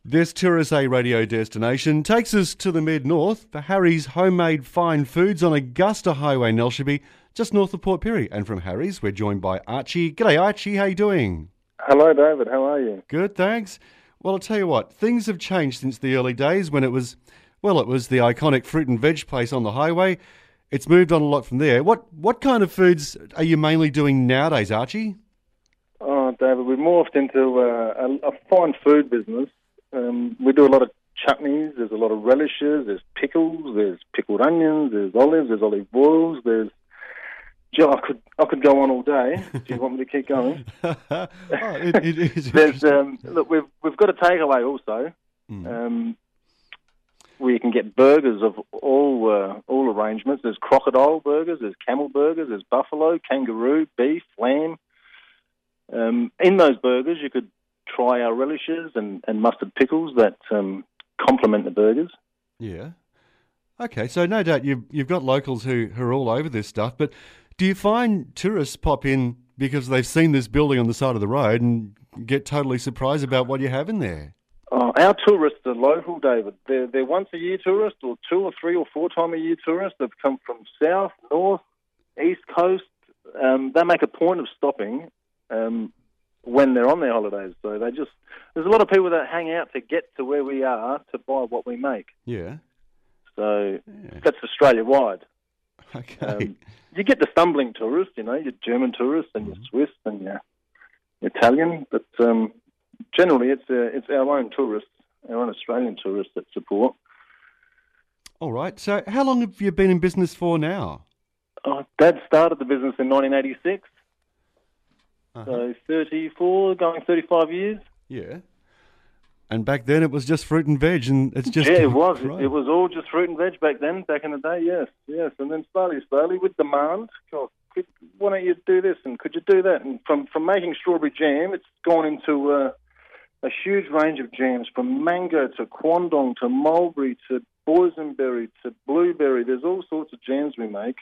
This Tour SA radio destination takes us to the mid-north for Harry's Homemade Fine Foods on Augusta Highway, Nelshiby, just north of Port Pirie. And from Harry's, we're joined by Archie. G'day, Archie. How you doing? Hello, David. How are you? Good, thanks. Well, I'll tell you what, things have changed since the early days when it was the iconic fruit and veg place on the highway. It's moved on a lot from there. What kind of foods are you mainly doing nowadays, Archie? Oh, David, we've morphed into a fine food business. We do a lot of chutneys, there's a lot of relishes, there's pickles, there's pickled onions, there's olive oils, I could go on all day. Do you want me to keep going? It is. Look, we've got a takeaway also, where you can get burgers of all arrangements. There's crocodile burgers, there's camel burgers, there's buffalo, kangaroo, beef, lamb. In those burgers, you could try our relishes and mustard pickles that complement the burgers. Yeah. Okay, so no doubt you've got locals who are all over this stuff, but do you find tourists pop in because they've seen this building on the side of the road and get totally surprised about what you have in there? Oh, our tourists are local, David. They're once-a-year tourists or 2 or 3 or 4 time-a-year tourists. They've come from south, north, east coast. They make a point of stopping when they're on their holidays. So there's a lot of people that hang out to get to where we are to buy what we make. Yeah. So that's Australia-wide. Okay. You get the stumbling tourists, your German tourists and your Swiss and your Italian, but generally it's our own tourists, our own Australian tourists that support. All right. So how long have you been in business for now? Dad started the business in 1986, Uh-huh. so 34, going 35 years. Yeah. And back then it was just fruit and veg, and it's just... Yeah, it was. Right. It was all just fruit and veg back then, back in the day, yes. And then slowly, with demand, why don't you do this and could you do that? And from making strawberry jam, it's gone into a huge range of jams, from mango to quandong to mulberry to boysenberry to blueberry. There's all sorts of jams we make.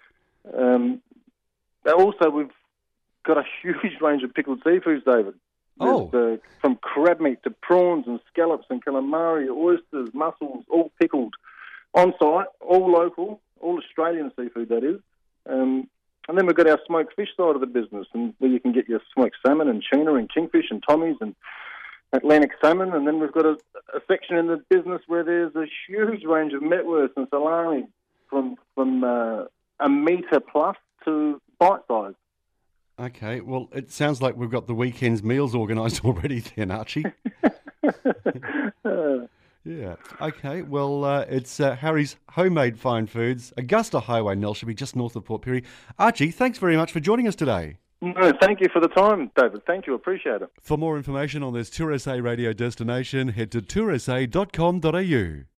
Also, we've got a huge range of pickled seafoods, David. From crab meat to prawns and scallops and calamari, oysters, mussels, all pickled on site, all local, all Australian seafood, that is. And then we've got our smoked fish side of the business, and where you can get your smoked salmon and tuna and kingfish and tommies and Atlantic salmon. And then we've got a section in the business where there's a huge range of metwurst and salami from a metre plus to bite size. Okay, well, it sounds like we've got the weekend's meals organised already then, Archie. Yeah. Okay, well, it's Harry's Homemade Fine Foods, Augusta Highway, Nelshiby, just north of Port Pirie. Archie, thanks very much for joining us today. No, thank you for the time, David. Thank you, appreciate it. For more information on this Tour SA radio destination, head to toursa.com.au.